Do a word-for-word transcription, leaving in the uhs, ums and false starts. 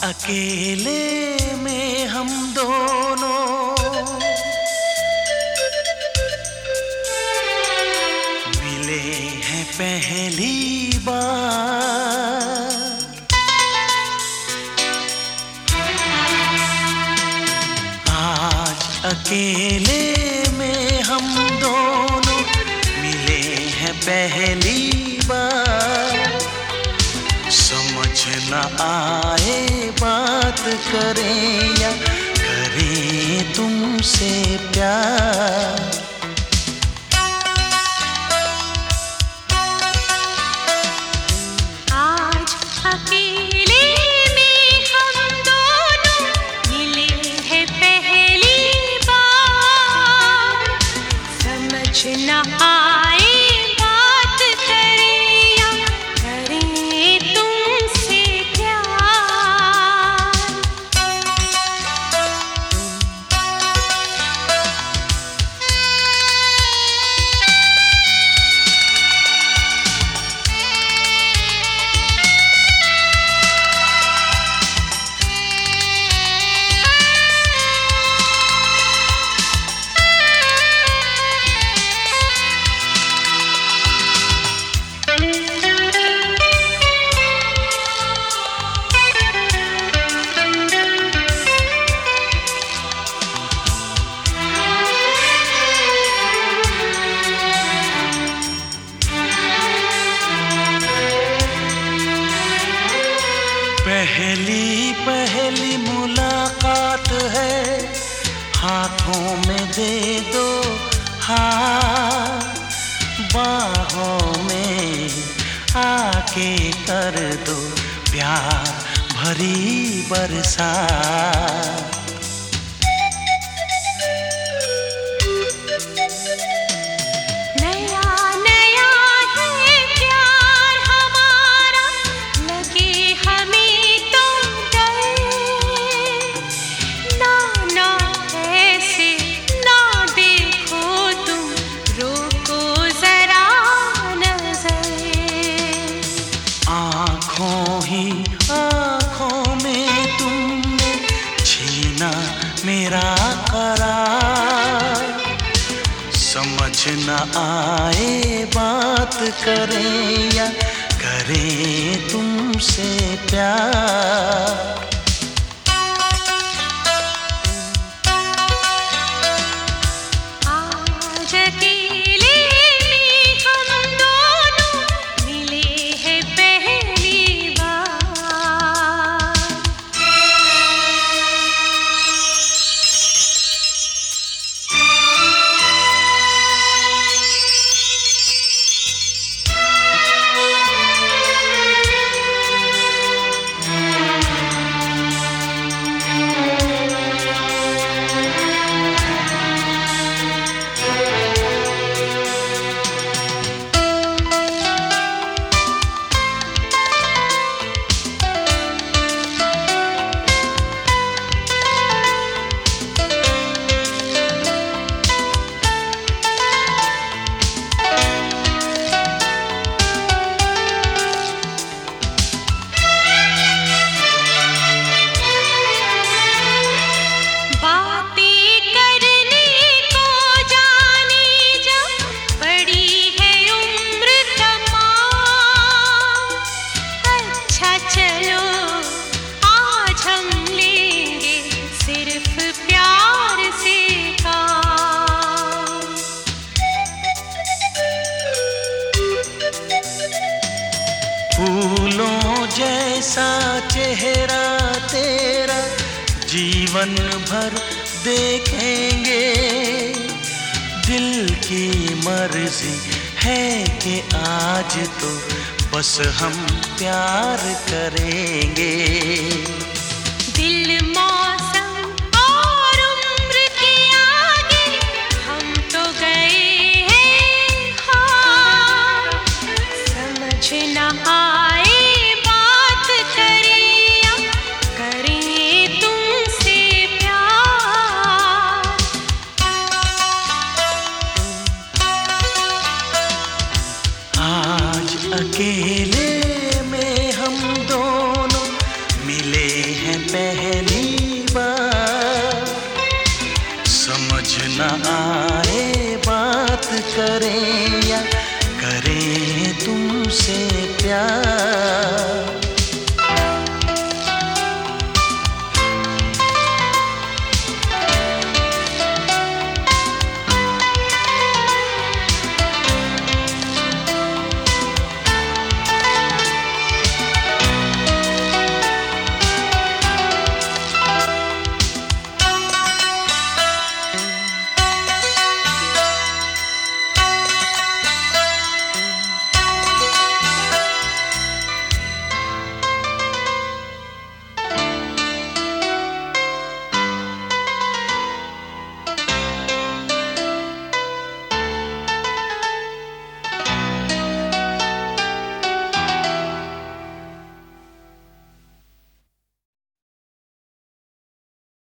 अकेले में हम दोनों मिले हैं पहली बार। आज अकेले में हम दोनों मिले हैं पहली बार। समझ न आए बात करें या करें तुमसे प्यार। आज अकेले में हम दोनों मिले हैं पहली बार। समझ न आए बात करें या करें तुमसे प्यार। पहली पहली मुलाकात है, हाथों में दे दो हाथ। बाहों में आके कर दो प्यार भरी बरसात। नया नया है प्यार हमारा, लगे हमें तो डर। ना ना ऐसे ना देखो तुम, रोको जरा नजर। आँखों ही आँखों में तुमने छीना मेरा करार। समझ न आए बात करें या करें तुमसे प्यार। आज अकेले में हम दोनों मिले हैं पहली बार। बातें करने को जाने जा, बड़ी है उम्र तमाम। अच्छा चलो आज हम लेंगे सिर्फ प्यार से काम। फूलों जैसा चेहरा तेरा जीवन भर देखेंगे। दिल की मर्जी है कि आज तो बस हम प्यार करेंगे। दिल मौसम और उम्र के आगे हम तो गए हैं हार। समझ न आए बात करें या करें तुमसे प्यार। आज अकेले में हम दोनों मिले हैं न